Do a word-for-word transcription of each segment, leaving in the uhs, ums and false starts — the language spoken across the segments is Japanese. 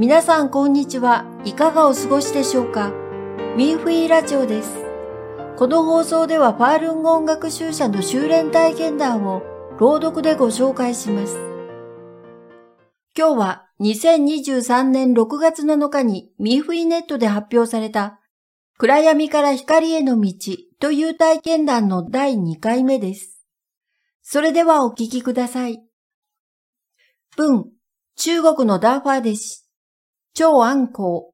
皆さんこんにちは。いかがお過ごしでしょうか。ミンフィーラジオです。この放送ではファールンゴ音楽集社の修練体験談を朗読でご紹介します。今日はにせんにじゅうさんねんろくがつなのかにミンフィーネットで発表された暗闇から光への道という体験談のだいにかいめです。それではお聞きください。文、中国のダーファー弟子、張安公。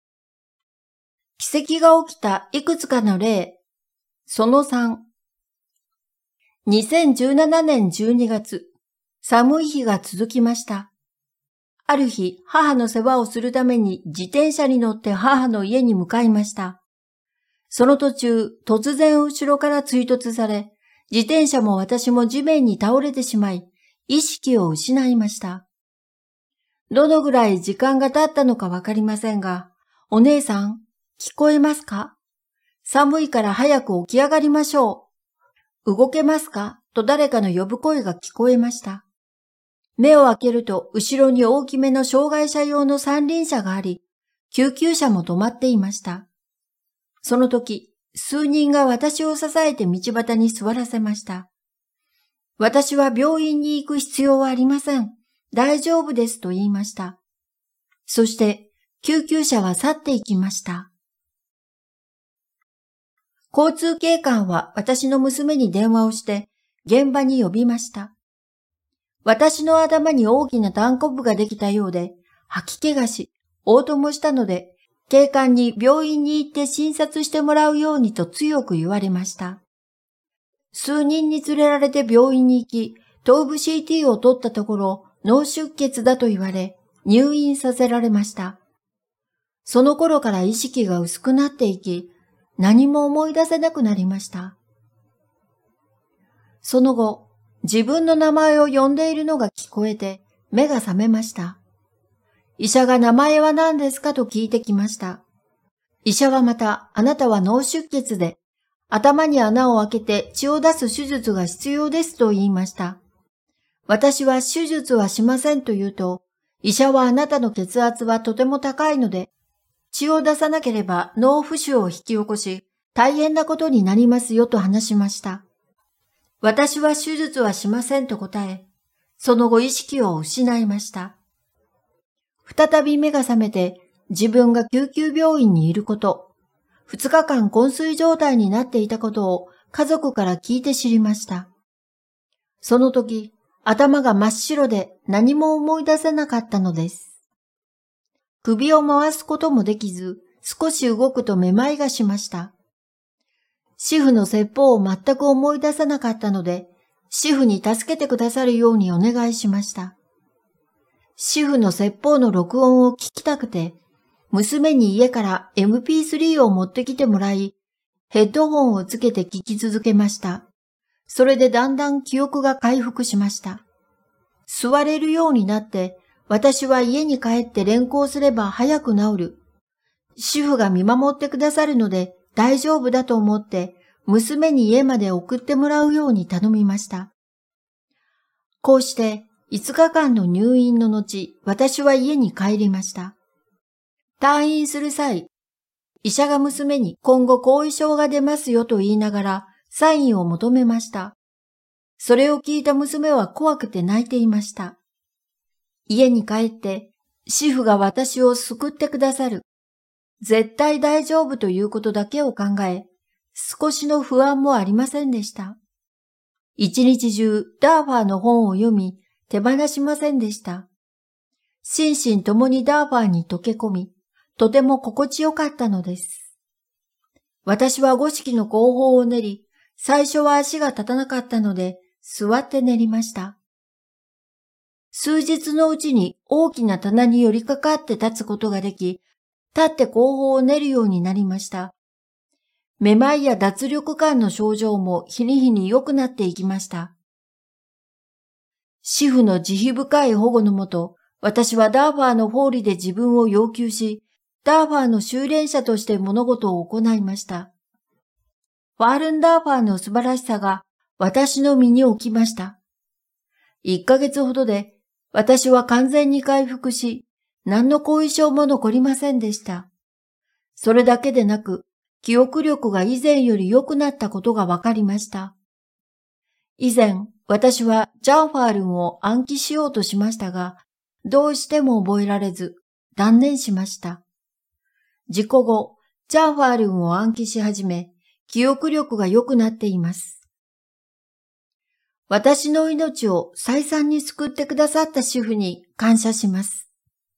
奇跡が起きたいくつかの例。そのさん。にせんじゅうななねんじゅうにがつ、寒い日が続きました。ある日、母の世話をするために自転車に乗って母の家に向かいました。その途中、突然後ろから追突され、自転車も私も地面に倒れてしまい、意識を失いました。どのぐらい時間が経ったのかわかりませんが、お姉さん、聞こえますか？寒いから早く起き上がりましょう。動けますか？と誰かの呼ぶ声が聞こえました。目を開けると、後ろに大きめの障害者用の三輪車があり、救急車も止まっていました。その時、数人が私を支えて道端に座らせました。私は病院に行く必要はありません。大丈夫ですと言いました。そして、救急車は去っていきました。交通警官は私の娘に電話をして現場に呼びました。私の頭に大きな弾痕ができたようで、吐き気がし、嘔吐もしたので、警官に病院に行って診察してもらうようにと強く言われました。数人に連れられて病院に行き、頭部 シーティー を取ったところ、脳出血だと言われ、入院させられました。その頃から意識が薄くなっていき、何も思い出せなくなりました。その後、自分の名前を呼んでいるのが聞こえて、目が覚めました。医者が名前は何ですかと聞いてきました。医者はまた、あなたは脳出血で、頭に穴を開けて血を出す手術が必要ですと言いました。私は手術はしませんと言うと、医者はあなたの血圧はとても高いので、血を出さなければ脳浮腫を引き起こし、大変なことになりますよと話しました。私は手術はしませんと答え、その後意識を失いました。再び目が覚めて自分が救急病院にいること、二日間昏睡状態になっていたことを家族から聞いて知りました。その時、頭が真っ白で何も思い出せなかったのです。首を回すこともできず、少し動くとめまいがしました。主婦の説法を全く思い出せなかったので、主婦に助けてくださるようにお願いしました。主婦の説法の録音を聞きたくて、娘に家から エムピースリー を持ってきてもらい、ヘッドホンをつけて聞き続けました。それでだんだん記憶が回復しました。座れるようになって、私は家に帰って連行すれば早く治る。主婦が見守ってくださるので大丈夫だと思って、娘に家まで送ってもらうように頼みました。こうしていつかかんの入院の後、私は家に帰りました。退院する際、医者が娘に今後後遺症が出ますよと言いながらサインを求めました。それを聞いた娘は怖くて泣いていました。家に帰って、主婦が私を救ってくださる。絶対大丈夫ということだけを考え、少しの不安もありませんでした。一日中ダーファーの本を読み、手放しませんでした。心身ともにダーファーに溶け込み、とても心地よかったのです。私は五色の後方を練り、最初は足が立たなかったので、座って練りました。数日のうちに大きな棚に寄りかかって立つことができ、立って後方を練るようになりました。めまいや脱力感の症状も日に日に良くなっていきました。主婦の慈悲深い保護のもと、私はダーファーの法理で自分を要求し、ダーファーの修練者として物事を行いました。ファールンダーファーの素晴らしさが私の身に起きました。いっかげつほどで私は完全に回復し、 何の後遺症も残りませんでした。それだけでなく、記憶力が以前より良くなったことが分かりました。以前、私はジャンファールンを暗記しようとしましたが、どうしても覚えられず、断念しました。事故後、ジャンファールンを暗記し始め、記憶力が良くなっています。私の命を再三に救ってくださった主婦に感謝します。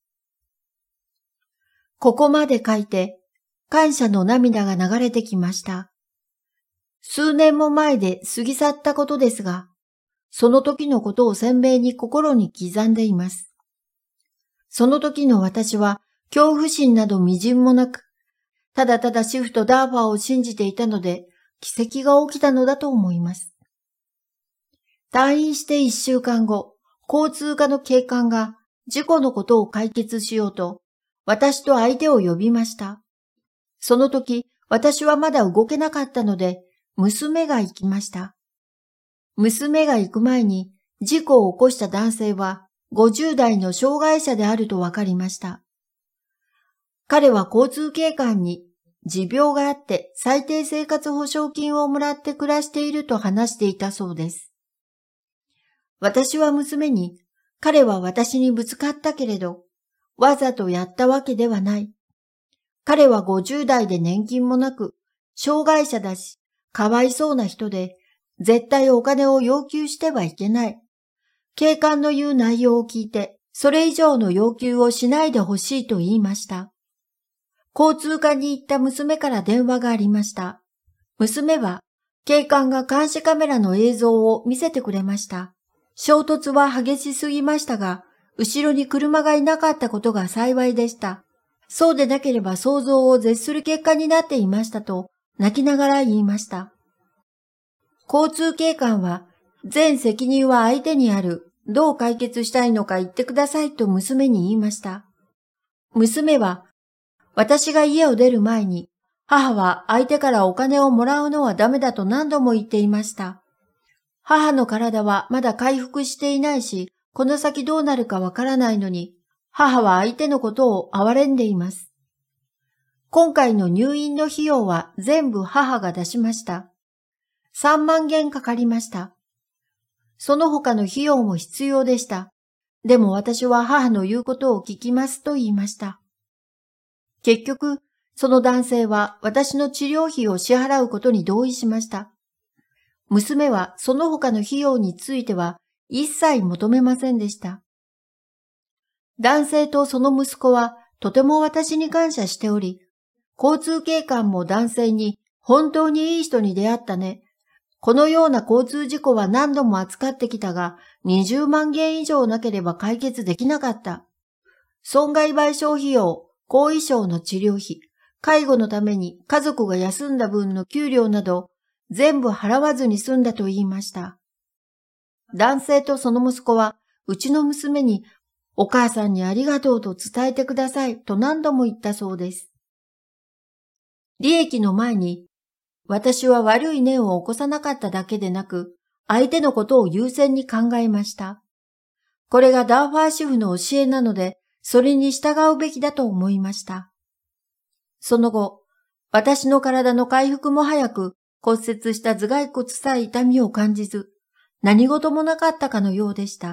ここまで書いて、感謝の涙が流れてきました。数年も前で過ぎ去ったことですが、その時のことを鮮明に心に刻んでいます。その時の私は恐怖心などみじんもなく、ただただ主婦とダーファーを信じていたので、奇跡が起きたのだと思います。退院して一週間後、交通課の警官が事故のことを解決しようと、私と相手を呼びました。その時、私はまだ動けなかったので、娘が行きました。娘が行く前に、事故を起こした男性はごじゅう代の障害者であると分かりました。彼は交通警官に持病があって最低生活保障金をもらって暮らしていると話していたそうです。私は娘に、彼は私にぶつかったけれど、わざとやったわけではない。彼はごじゅう代で年金もなく、障害者だし、かわいそうな人で、絶対お金を要求してはいけない。警官の言う内容を聞いて、それ以上の要求をしないでほしいと言いました。交通課に行った娘から電話がありました。娘は、警官が監視カメラの映像を見せてくれました。衝突は激しすぎましたが、後ろに車がいなかったことが幸いでした。そうでなければ想像を絶する結果になっていましたと、泣きながら言いました。交通警官は、全責任は相手にある。どう解決したいのか言ってくださいと娘に言いました。娘は、私が家を出る前に、母は相手からお金をもらうのはダメだと何度も言っていました。母の体はまだ回復していないし、この先どうなるかわからないのに、母は相手のことを憐れんでいます。今回の入院の費用は全部母が出しました。さんまんげんかかりました。その他の費用も必要でした。でも私は母の言うことを聞きますと言いました。結局、その男性は私の治療費を支払うことに同意しました。娘はその他の費用については一切求めませんでした。男性とその息子はとても私に感謝しており、交通警官も男性に本当にいい人に出会ったね。このような交通事故は何度も扱ってきたが、にじゅうまんげん以上なければ解決できなかった。損害賠償費用、後遺症の治療費、介護のために家族が休んだ分の給料など、全部払わずに済んだと言いました。男性とその息子は、うちの娘に、お母さんにありがとうと伝えてくださいと何度も言ったそうです。利益の前に、私は悪い念を起こさなかっただけでなく、相手のことを優先に考えました。これがダーファー主婦の教えなので、それに従うべきだと思いました。その後、私の体の回復も早く、骨折した頭蓋骨さえ痛みを感じず、何事もなかったかのようでした。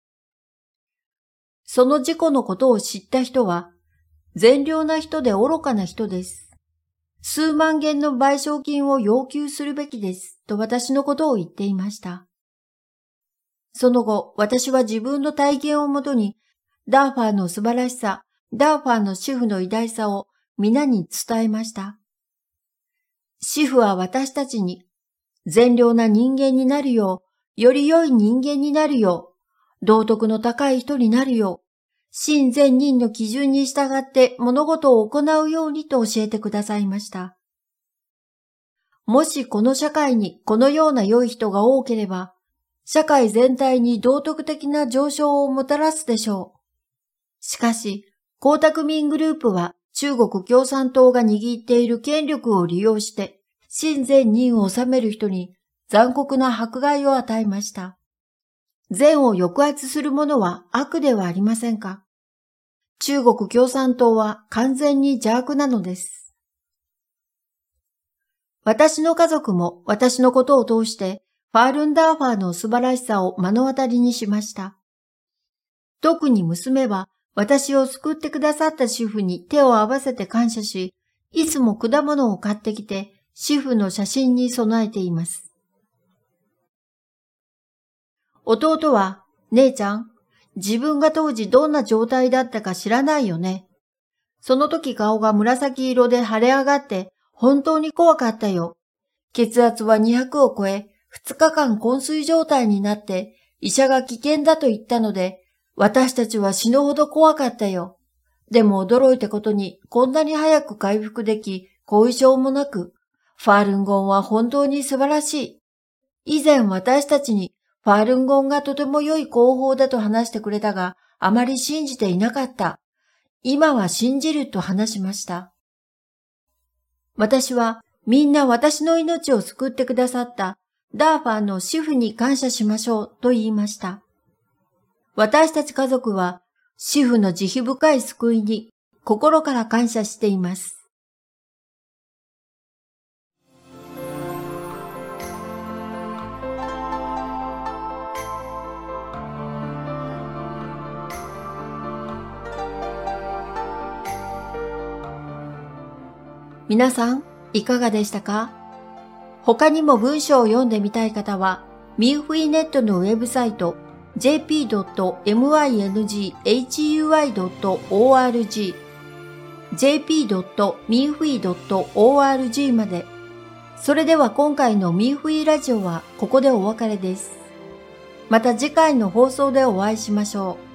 その事故のことを知った人は、善良な人で愚かな人です。数万元の賠償金を要求するべきです、と私のことを言っていました。その後、私は自分の体験をもとに、ダーファーの素晴らしさ、ダーファーの主婦の偉大さを皆に伝えました。主婦は私たちに、善良な人間になるよう、より良い人間になるよう、道徳の高い人になるよう、真善人の基準に従って物事を行うようにと教えてくださいました。もしこの社会にこのような良い人が多ければ、社会全体に道徳的な上昇をもたらすでしょう。しかし、江沢民グループは中国共産党が握っている権力を利用して、真善人を治める人に残酷な迫害を与えました。善を抑圧する者は悪ではありませんか。 中国共産党は完全に邪悪なのです。私の家族も私のことを通してファールンダーファーの素晴らしさを目の当たりにしました。特に娘は私を救ってくださった主婦に手を合わせて感謝し、いつも果物を買ってきて主婦の写真に備えています。弟は、姉ちゃん、自分が当時どんな状態だったか知らないよね。その時顔が紫色で腫れ上がって本当に怖かったよ。血圧はにひゃくを超え、ふつかかん昏睡状態になって医者が危険だと言ったので、私たちは死ぬほど怖かったよ。でも驚いたことにこんなに早く回復でき、後遺症もなく、ファールンゴンは本当に素晴らしい。以前私たちにファールンゴンがとても良い工法だと話してくれたが、あまり信じていなかった。今は信じると話しました。私はみんな私の命を救ってくださったダーファーの主婦に感謝しましょうと言いました。私たち家族は主婦の慈悲深い救いに心から感謝しています。皆さん、いかがでしたか？他にも文章を読んでみたい方は、ミンフィネットのウェブサイト ジェーピードットミンハイドットオーアールジー ジェーピードットミンフィドットオーアールジー まで。それでは今回のミンフィラジオはここでお別れです。また次回の放送でお会いしましょう。